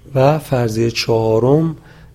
و فرضیه چهارم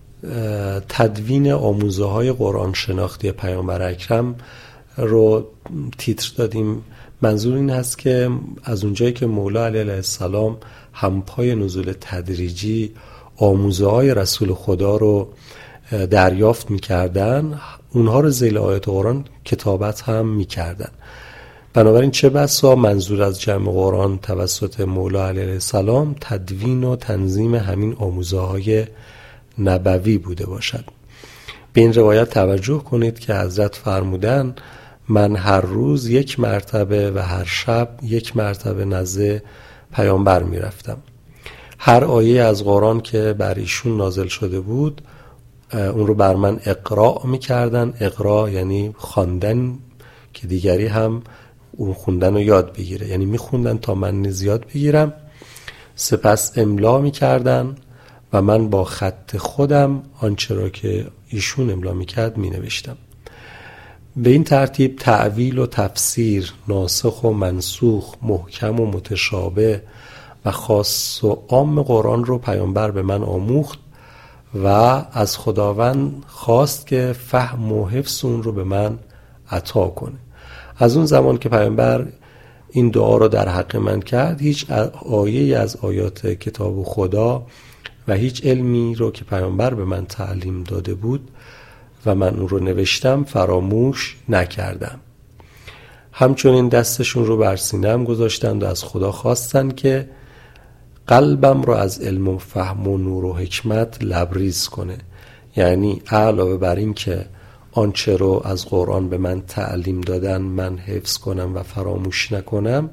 تدوین آموزه‌های قرآن شناختی پیامبر اکرم رو تیتر دادیم. منظور این هست که از اونجایی که مولا علیه السلام همپای نزول تدریجی آموزه‌های رسول خدا رو دریافت می‌کردن، اونها رو ذیل آیات قرآن کتابت هم می‌کردن. بنابراین چه بسا منظور از جمع قرآن توسط مولا علیه السلام تدوین و تنظیم همین آموزه‌های نبوی بوده باشد. به این روایت توجه کنید که حضرت فرمودن من هر روز 1 مرتبه و هر شب 1 مرتبه نزد پیامبر می رفتم. هر آیه از قرآن که بر ایشون نازل شده بود اون رو بر من اقرا می کردن. اقرا یعنی خواندن که دیگری هم اون خوندن رو یاد بگیره، یعنی می خوندن تا من نیز یاد بگیرم. سپس املا می کردن و من با خط خودم آنچه را که ایشون املا می کرد می نوشتم. به این ترتیب تأویل و تفسیر، ناسخ و منسوخ، محکم و متشابه و خاص و عام قرآن رو پیامبر به من آموخت و از خداوند خواست که فهم و حفظ اون رو به من عطا کنه. از اون زمان که پیامبر این دعا رو در حق من کرد، هیچ آیه از آیات کتاب خدا و هیچ علمی رو که پیامبر به من تعلیم داده بود و من اون رو نوشتم فراموش نکردم. همچنین دستشون رو بر سینه‌ام گذاشتند و از خدا خواستند که قلبم رو از علم و فهم و نور و حکمت لبریز کنه. یعنی علاوه بر این که آنچه رو از قرآن به من تعلیم دادن من حفظ کنم و فراموش نکنم،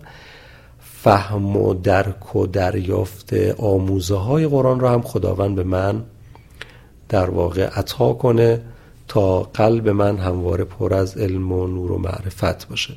فهم و درک و دریافت آموزه های قرآن رو هم خداوند به من در واقع عطا کنه تا قلب من همواره پر از علم و نور و معرفت باشه.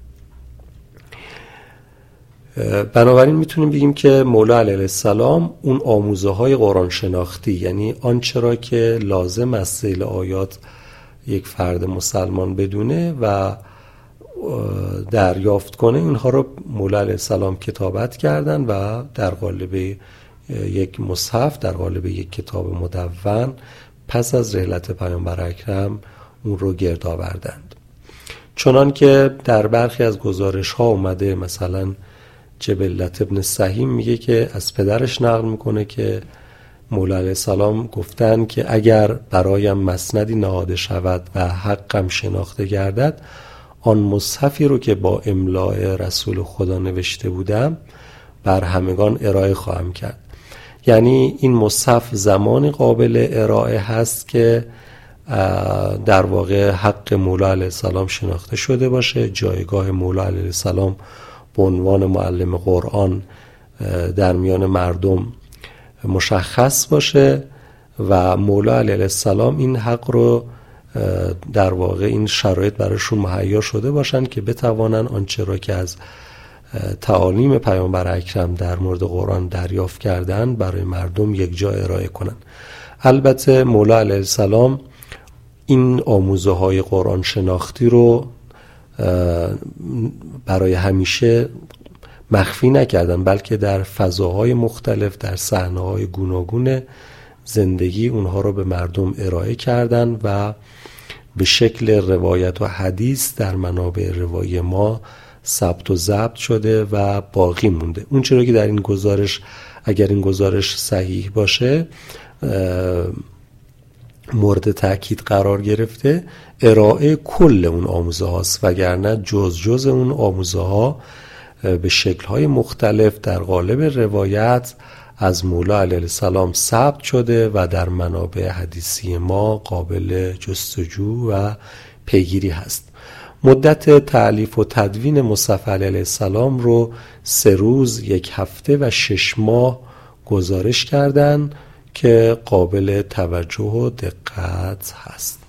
بنابراین میتونیم بگیم که مولا علیه السلام اون آموزه های قرآن شناختی، یعنی آنچه را که لازم از ذیل آیات یک فرد مسلمان بدونه و دریافت کنه، اینها رو مولا علیه السلام کتابت کردن و در قالب یک مصحف، در قالب یک کتاب مدون پس از رحلت پیامبر اکرم اون رو گرد آوردند. چنان که در برخی از گزارش ها اومده، مثلا جبلت ابن سهیم میگه که از پدرش نقل میکنه که مولا علیه السلام گفتن که اگر برایم مسندی نهاده شود و حقم شناخته گردد، آن مصحفی رو که با املاء رسول خدا نوشته بودم بر همگان ارائه خواهم کرد. یعنی این مصحف زمان قابل ارائه هست که در واقع حق مولا علیه السلام شناخته شده باشه، جایگاه مولا علیه السلام به عنوان معلم قرآن در میان مردم مشخص باشه و مولا علیه السلام این حق رو در واقع این شرایط براشون مهیا شده باشن که بتوانن آنچه را که از تعالیم پیامبر اکرم در مورد قرآن دریافت کردن برای مردم یک جا ارائه کنن. البته مولا علیه السلام این آموزه های قرآن شناختی رو برای همیشه مخفی نکردن، بلکه در فضاهای مختلف، در صحنه‌های گوناگون زندگی اونها رو به مردم ارائه کردن و به شکل روایت و حدیث در منابع روایی ما ثبت و ضبط شده و باقی مونده. اون چرا که در این گزارش، اگر این گزارش صحیح باشه، مورد تأکید قرار گرفته ارائه کل اون آموزه هاست، وگرنه جز اون آموزه ها به شکل‌های مختلف در قالب روایت از مولا علیه السلام ثبت شده و در منابع حدیثی ما قابل جستجو و پیگیری هست. مدت تألیف و تدوین مصحف علیه السلام رو 3 روز، 1 هفته و 6 ماه گزارش کردن که قابل توجه و دقت هست.